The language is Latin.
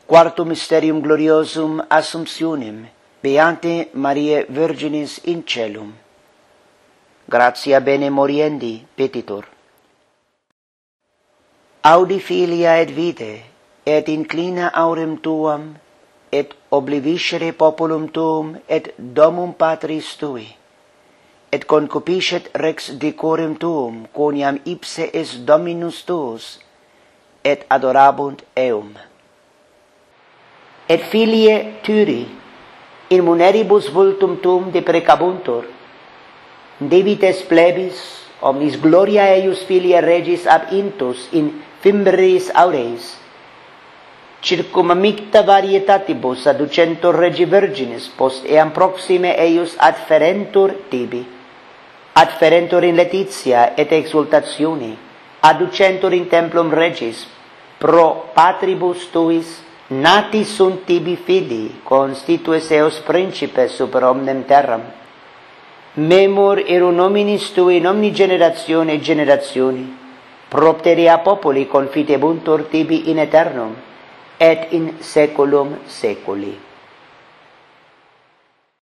Quartum mysterium gloriosum Assumptionem, beate Mariae Virginis in celum. Gratia bene moriendi petitor. Audi filia et vitae, et inclina aurem tuam, et obliviscere populum tuum, et domum patris tui, et concupiscet rex decorem tuum, quoniam ipse es Dominus tuus, et adorabunt eum. Et filiae Thyri, in muneribus vultum tuum deprecabuntur, debites plebis, omnis gloria eius filiae regis ab intus in fimbris aureis, circumamicta varietatibus adducentur regi virginis post eam proxime eius adferentur tibi, adferentur in laetitia et exultatione, adducentur in templum regis, pro patribus tuis, nati sunt tibi filii, constitues eos principes super omnem terram. Memor ero nominis tui in omni generatione propterea populi confitebuntur tibi in aeternum, et in saeculum saeculi.